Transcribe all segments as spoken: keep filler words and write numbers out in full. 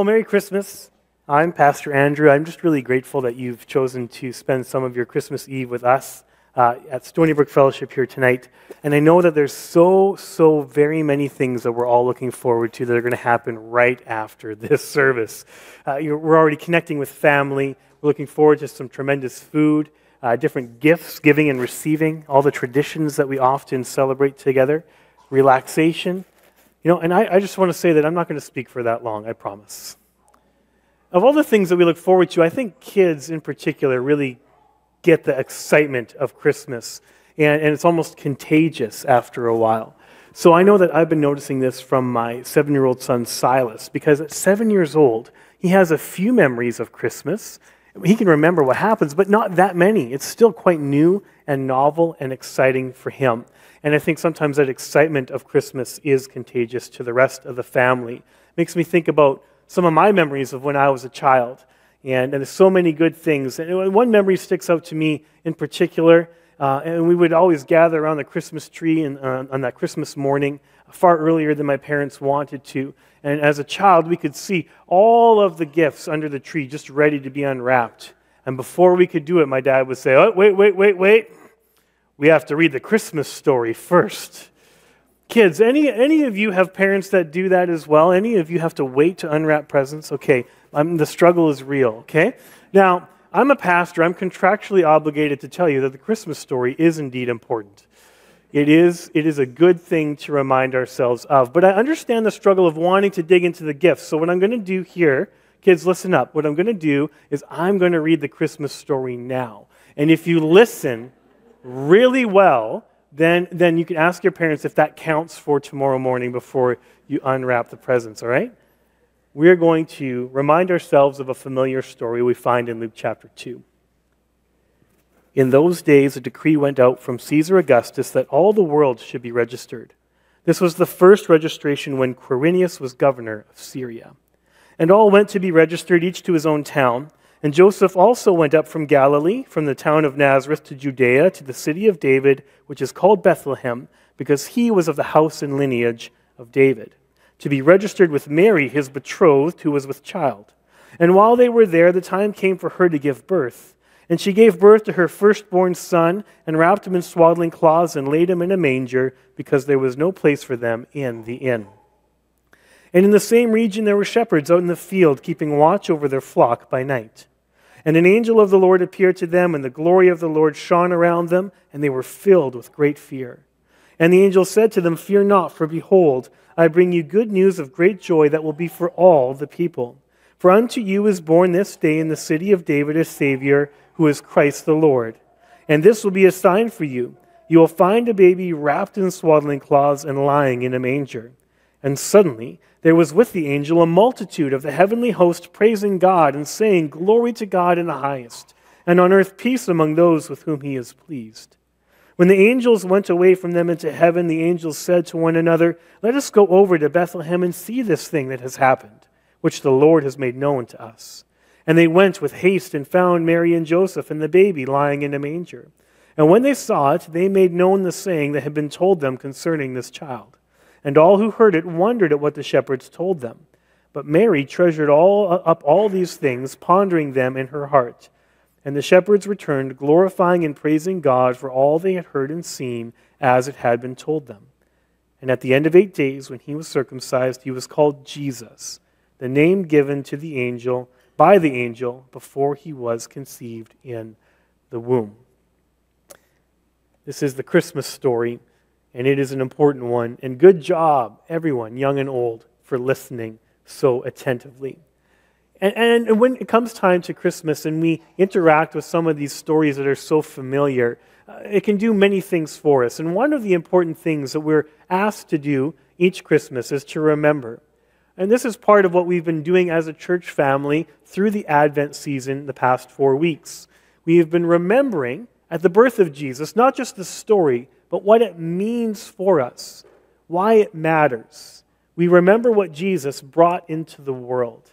Well, Merry Christmas. I'm Pastor Andrew. I'm just really grateful that you've chosen to spend some of your Christmas Eve with us uh, at Stony Brook Fellowship here tonight. And I know that there's so, so very many things that we're all looking forward to that are going to happen right after this service. Uh, you're, we're already connecting with family. We're looking forward to some tremendous food, uh, different gifts, giving and receiving, all the traditions that we often celebrate together, relaxation. You know, and I, I just want to say that I'm not going to speak for that long, I promise. Of all the things that we look forward to, I think kids in particular really get the excitement of Christmas, and, and it's almost contagious after a while. So I know that I've been noticing this from my seven-year-old son, Silas, because at seven years old, he has a few memories of Christmas. He can remember what happens, but not that many. It's still quite new and novel and exciting for him. And I think sometimes that excitement of Christmas is contagious to the rest of the family. It makes me think about some of my memories of when I was a child. And, and there's so many good things. And one memory sticks out to me in particular. Uh, and we would always gather around the Christmas tree and, uh, on that Christmas morning, far earlier than my parents wanted to. And as a child, we could see all of the gifts under the tree just ready to be unwrapped. And before we could do it, my dad would say, oh, wait, wait, wait, wait. We have to read the Christmas story first. Kids, any any of you have parents that do that as well? Any of you have to wait to unwrap presents? Okay, um, the struggle is real, okay? Now, I'm a pastor. I'm contractually obligated to tell you that the Christmas story is indeed important. It is, it is a good thing to remind ourselves of. But I understand the struggle of wanting to dig into the gifts. So what I'm going to do here, kids, listen up. What I'm going to do is I'm going to read the Christmas story now. And if you listen really well, then, then you can ask your parents if that counts for tomorrow morning before you unwrap the presents, all right? We're going to remind ourselves of a familiar story we find in Luke chapter two. In those days, a decree went out from Caesar Augustus that all the world should be registered. This was the first registration when Quirinius was governor of Syria. And all went to be registered, each to his own town. And Joseph also went up from Galilee, from the town of Nazareth to Judea, to the city of David, which is called Bethlehem, because he was of the house and lineage of David, to be registered with Mary, his betrothed, who was with child. And while they were there, the time came for her to give birth. And she gave birth to her firstborn son, and wrapped him in swaddling cloths, and laid him in a manger, because there was no place for them in the inn. And in the same region there were shepherds out in the field, keeping watch over their flock by night. And an angel of the Lord appeared to them, and the glory of the Lord shone around them, and they were filled with great fear. And the angel said to them, Fear not, for behold, I bring you good news of great joy that will be for all the people. For unto you is born this day in the city of David a Savior, who is Christ the Lord. And this will be a sign for you. You will find a baby wrapped in swaddling cloths and lying in a manger. And suddenly there was with the angel a multitude of the heavenly host praising God and saying, Glory to God in the highest, and on earth peace among those with whom he is pleased. When the angels went away from them into heaven, the angels said to one another, Let us go over to Bethlehem and see this thing that has happened, which the Lord has made known to us. And they went with haste and found Mary and Joseph and the baby lying in a manger. And when they saw it, they made known the saying that had been told them concerning this child. And all who heard it wondered at what the shepherds told them. But Mary treasured all up all these things, pondering them in her heart. And the shepherds returned, glorifying and praising God for all they had heard and seen, as it had been told them. And at the end of eight days, when he was circumcised, he was called Jesus, the name given to the angel by the angel before he was conceived in the womb. This is the Christmas story, and it is an important one. And good job, everyone, young and old, for listening so attentively. And, and when it comes time to Christmas and we interact with some of these stories that are so familiar, uh, it can do many things for us. And one of the important things that we're asked to do each Christmas is to remember. And this is part of what we've been doing as a church family through the Advent season the past four weeks. We have been remembering at the birth of Jesus, not just the story, but what it means for us, why it matters. We remember what Jesus brought into the world.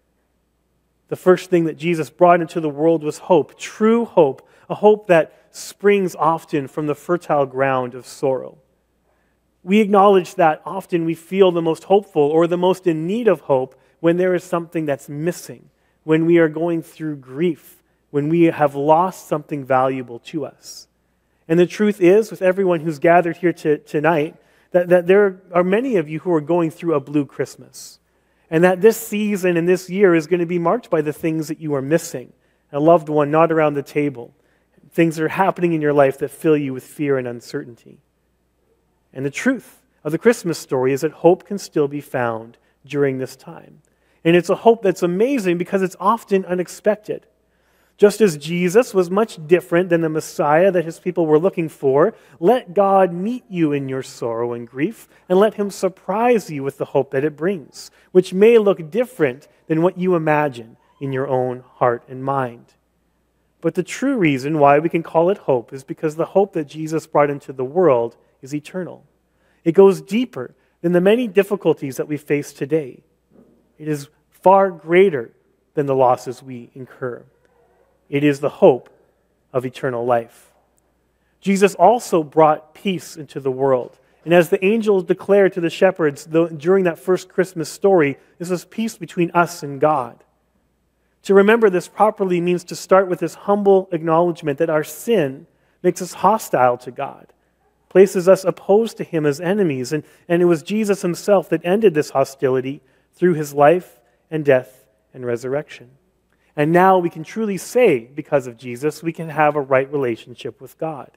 The first thing that Jesus brought into the world was hope, true hope, a hope that springs often from the fertile ground of sorrow. We acknowledge that often we feel the most hopeful or the most in need of hope when there is something that's missing, when we are going through grief, when we have lost something valuable to us. And the truth is, with everyone who's gathered here to, tonight, that, that there are many of you who are going through a blue Christmas. And that this season and this year is going to be marked by the things that you are missing. A loved one not around the table. Things that are happening in your life that fill you with fear and uncertainty. And the truth of the Christmas story is that hope can still be found during this time. And it's a hope that's amazing because it's often unexpected. Just as Jesus was much different than the Messiah that his people were looking for, let God meet you in your sorrow and grief, and let him surprise you with the hope that it brings, which may look different than what you imagine in your own heart and mind. But the true reason why we can call it hope is because the hope that Jesus brought into the world is eternal. It goes deeper than the many difficulties that we face today. It is far greater than the losses we incur. It is the hope of eternal life. Jesus also brought peace into the world. And as the angels declared to the shepherds during that first Christmas story, this was peace between us and God. To remember this properly means to start with this humble acknowledgement that our sin makes us hostile to God, places us opposed to him as enemies. And, and it was Jesus himself that ended this hostility through his life and death and resurrection. And now we can truly say, because of Jesus, we can have a right relationship with God.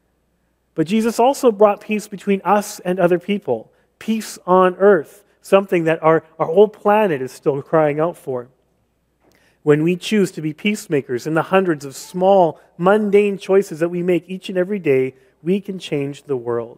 But Jesus also brought peace between us and other people, peace on earth, something that our, our whole planet is still crying out for. When we choose to be peacemakers in the hundreds of small, mundane choices that we make each and every day, we can change the world.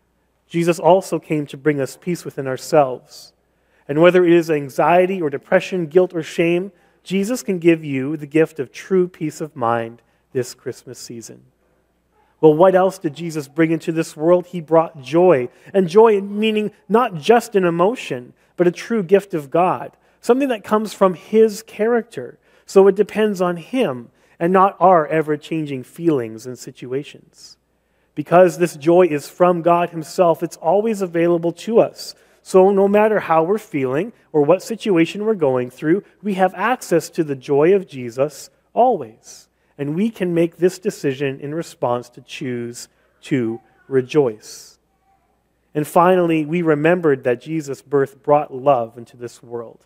Jesus also came to bring us peace within ourselves. And whether it is anxiety or depression, guilt or shame, Jesus can give you the gift of true peace of mind this Christmas season. Well, what else did Jesus bring into this world? He brought joy. And joy meaning not just an emotion, but a true gift of God. Something that comes from his character. So it depends on him and not our ever-changing feelings and situations. Because this joy is from God himself, it's always available to us. So no matter how we're feeling or what situation we're going through, we have access to the joy of Jesus always. And we can make this decision in response to choose to rejoice. And finally, we remembered that Jesus' birth brought love into this world.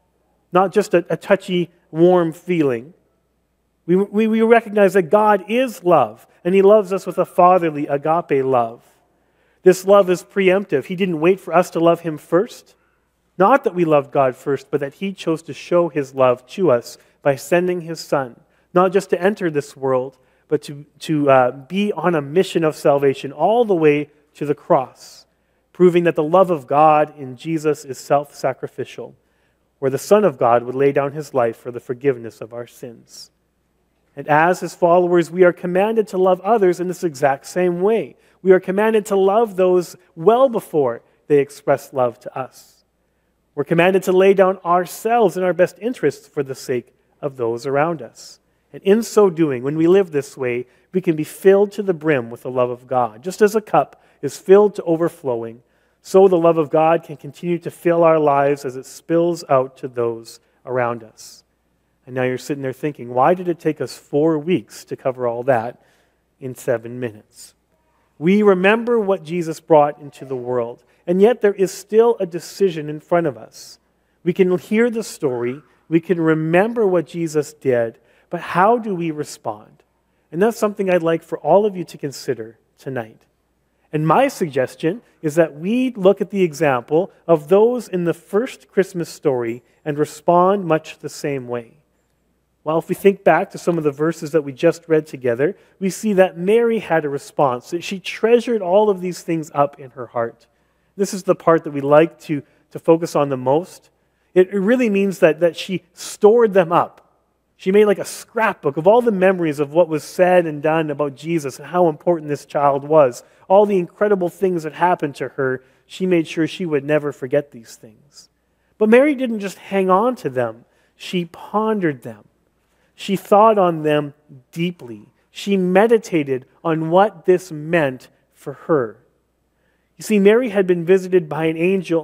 Not just a, a touchy, warm feeling. We, we, we recognize that God is love, and he loves us with a fatherly agape love. This love is preemptive. He didn't wait for us to love him first. Not that we loved God first, but that he chose to show his love to us by sending his Son. Not just to enter this world, but to, to uh, be on a mission of salvation all the way to the cross, proving that the love of God in Jesus is self-sacrificial, where the Son of God would lay down his life for the forgiveness of our sins. And as his followers, we are commanded to love others in this exact same way. We are commanded to love those well before they express love to us. We're commanded to lay down ourselves and our best interests for the sake of those around us. And in so doing, when we live this way, we can be filled to the brim with the love of God. Just as a cup is filled to overflowing, so the love of God can continue to fill our lives as it spills out to those around us. And now you're sitting there thinking, why did it take us four weeks to cover all that in seven minutes? We remember what Jesus brought into the world, and yet there is still a decision in front of us. We can hear the story, we can remember what Jesus did, but how do we respond? And that's something I'd like for all of you to consider tonight. And my suggestion is that we look at the example of those in the first Christmas story and respond much the same way. Well, if we think back to some of the verses that we just read together, we see that Mary had a response, that she treasured all of these things up in her heart. This is the part that we like to, to focus on the most. It, it really means that, that she stored them up. She made like a scrapbook of all the memories of what was said and done about Jesus and how important this child was. All the incredible things that happened to her, she made sure she would never forget these things. But Mary didn't just hang on to them. She pondered them. She thought on them deeply. She meditated on what this meant for her. You see, Mary had been visited by an angel,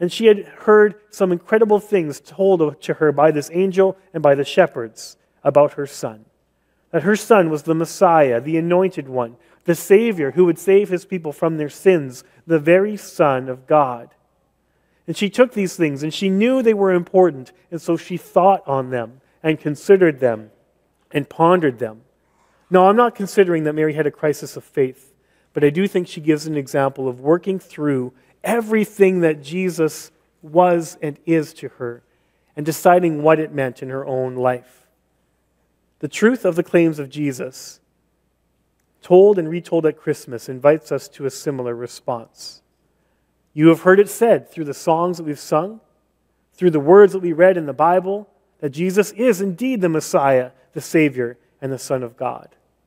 And she had heard some incredible things told to her by this angel and by the shepherds about her son. That her son was the Messiah, the anointed one, the Savior who would save his people from their sins, the very Son of God. And she took these things, and she knew they were important, and so she thought on them and considered them and pondered them. No, I'm not considering that Mary had a crisis of faith, but I do think she gives an example of working through everything that Jesus was and is to her and deciding what it meant in her own life. The truth of the claims of Jesus, told and retold at Christmas, invites us to a similar response. You have heard it said through the songs that we've sung, through the words that we read in the Bible, that Jesus is indeed the Messiah, the Savior, and the Son of God.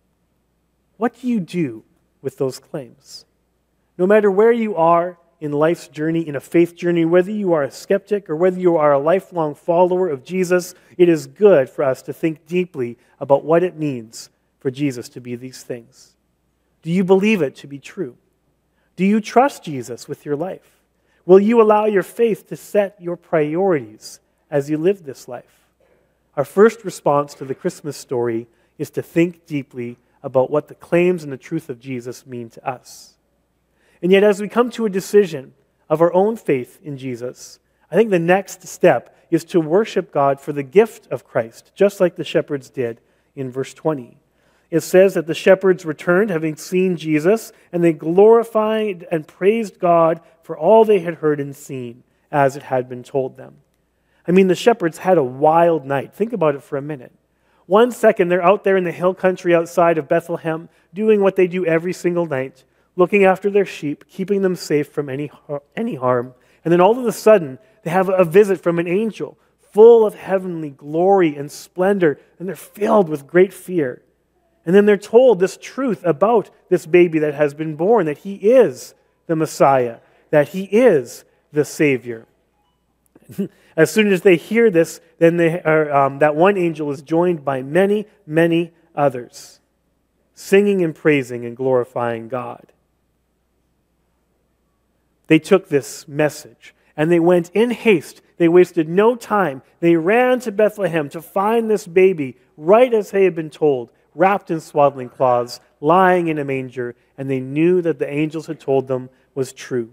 What do you do with those claims? No matter where you are in life's journey, in a faith journey, whether you are a skeptic or whether you are a lifelong follower of Jesus, it is good for us to think deeply about what it means for Jesus to be these things. Do you believe it to be true? Do you trust Jesus with your life? Will you allow your faith to set your priorities as you live this life? Our first response to the Christmas story is to think deeply about what the claims and the truth of Jesus mean to us. And yet, as we come to a decision of our own faith in Jesus, I think the next step is to worship God for the gift of Christ, just like the shepherds did in verse twenty. It says that the shepherds returned, having seen Jesus, and they glorified and praised God for all they had heard and seen, as it had been told them. I mean, the shepherds had a wild night. Think about it for a minute. One second, they're out there in the hill country outside of Bethlehem, doing what they do every single night, looking after their sheep, keeping them safe from any, any harm. And then all of a sudden, they have a visit from an angel, full of heavenly glory and splendor, and they're filled with great fear. And then they're told this truth about this baby that has been born, that he is the Messiah, that he is the Savior. As soon as they hear this, then they are, um, that one angel is joined by many, many others, singing and praising and glorifying God. They took this message and they went in haste. They wasted no time. They ran to Bethlehem to find this baby right as they had been told, wrapped in swaddling cloths, lying in a manger, and they knew that the angels had told them was true.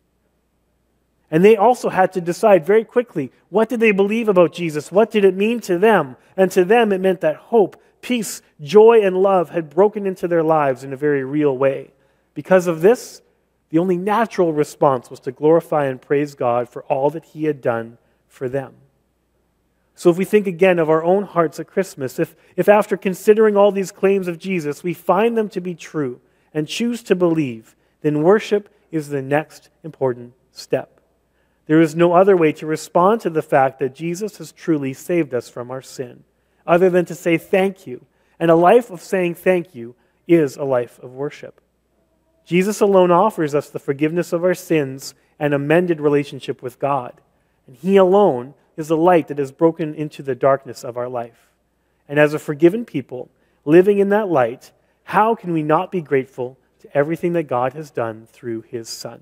And they also had to decide very quickly, what did they believe about Jesus? What did it mean to them? And to them, it meant that hope, peace, joy, and love had broken into their lives in a very real way. Because of this, the only natural response was to glorify and praise God for all that He had done for them. So if we think again of our own hearts at Christmas, if, if after considering all these claims of Jesus, we find them to be true and choose to believe, then worship is the next important step. There is no other way to respond to the fact that Jesus has truly saved us from our sin, other than to say thank you. And a life of saying thank you is a life of worship. Jesus alone offers us the forgiveness of our sins and a mended relationship with God. And He alone is the light that has broken into the darkness of our life. And as a forgiven people, living in that light, how can we not be grateful to everything that God has done through His Son?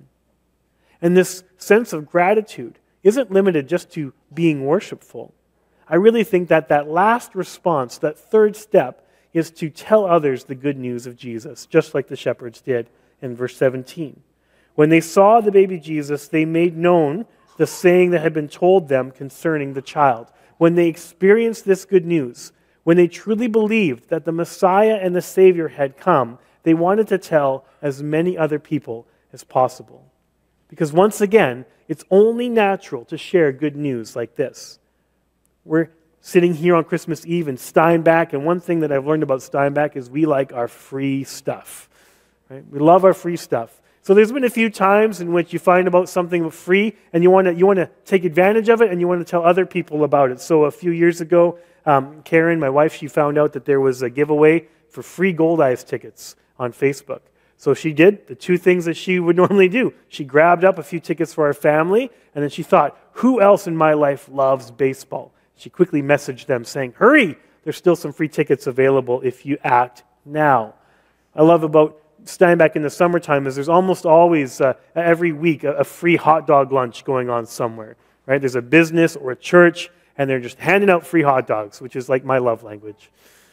And this sense of gratitude isn't limited just to being worshipful. I really think that that last response, that third step, is to tell others the good news of Jesus, just like the shepherds did in verse seventeen. When they saw the baby Jesus, they made known the saying that had been told them concerning the child. When they experienced this good news, when they truly believed that the Messiah and the Savior had come, they wanted to tell as many other people as possible. Because once again, it's only natural to share good news like this. We're sitting here on Christmas Eve in Steinbach, and one thing that I've learned about Steinbach is we like our free stuff. Right? We love our free stuff. So there's been a few times in which you find about something free, and you want to you want to take advantage of it, and you want to tell other people about it. So a few years ago, um, Karen, my wife, she found out that there was a giveaway for free Gold-Eyes tickets on Facebook. So she did the two things that she would normally do. She grabbed up a few tickets for our family, and then she thought, who else in my life loves baseball? She quickly messaged them saying, hurry, there's still some free tickets available if you act now. I love about Steinbach in the summertime is there's almost always, uh, every week, a, a free hot dog lunch going on somewhere, right? There's a business or a church, and they're just handing out free hot dogs, which is like my love language.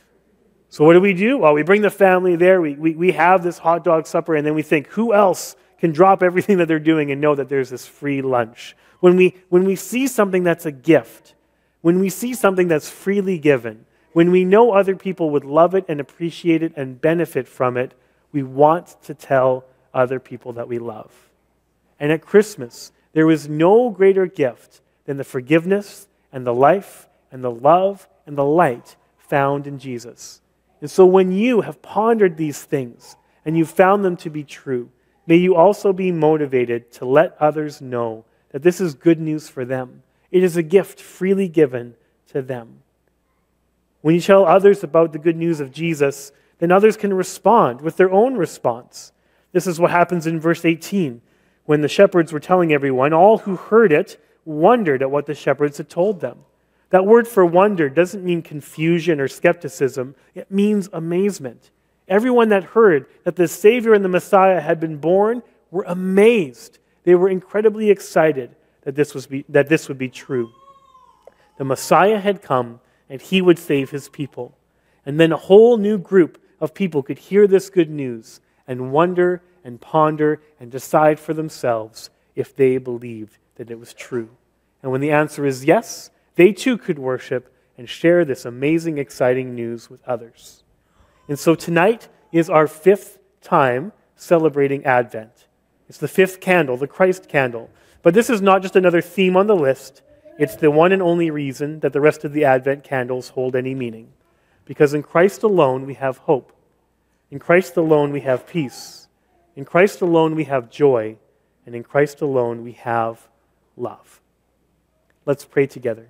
So what do we do? Well, we bring the family there, we, we, we have this hot dog supper, and then we think, who else can drop everything that they're doing and know that there's this free lunch? When we, when we see something that's a gift, when we see something that's freely given, when we know other people would love it and appreciate it and benefit from it, we want to tell other people that we love. And at Christmas, there is no greater gift than the forgiveness and the life and the love and the light found in Jesus. And so when you have pondered these things and you've found them to be true, may you also be motivated to let others know that this is good news for them. It is a gift freely given to them. When you tell others about the good news of Jesus, then others can respond with their own response. This is what happens in verse eighteen. When the shepherds were telling everyone, all who heard it wondered at what the shepherds had told them. That word for wonder doesn't mean confusion or skepticism. It means amazement. Everyone that heard that the Savior and the Messiah had been born were amazed. They were incredibly excited that this was be, that this would be true. The Messiah had come and he would save his people. And then a whole new group of people could hear this good news and wonder and ponder and decide for themselves if they believed that it was true. And when the answer is yes, they too could worship and share this amazing, exciting news with others. And so tonight is our fifth time celebrating Advent. It's the fifth candle, the Christ candle. But this is not just another theme on the list. It's the one and only reason that the rest of the Advent candles hold any meaning. Because in Christ alone we have hope. In Christ alone we have peace. In Christ alone we have joy. And in Christ alone we have love. Let's pray together.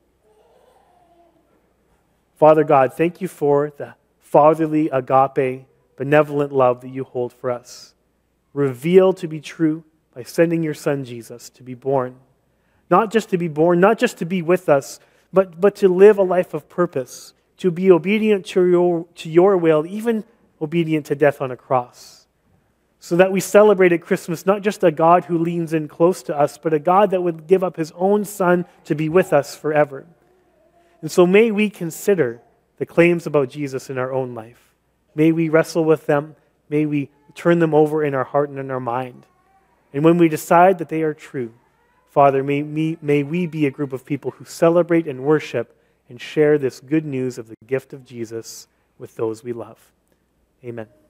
Father God, thank you for the fatherly, agape, benevolent love that you hold for us. Revealed to be true by sending your Son Jesus to be born. Not just to be born, not just to be with us, but, but to live a life of purpose, to be obedient to your, to your will, even obedient to death on a cross. So that we celebrate at Christmas not just a God who leans in close to us, but a God that would give up his own Son to be with us forever. And so may we consider the claims about Jesus in our own life. May we wrestle with them. May we turn them over in our heart and in our mind. And when we decide that they are true, Father, may, me, may we be a group of people who celebrate and worship and share this good news of the gift of Jesus with those we love. Amen.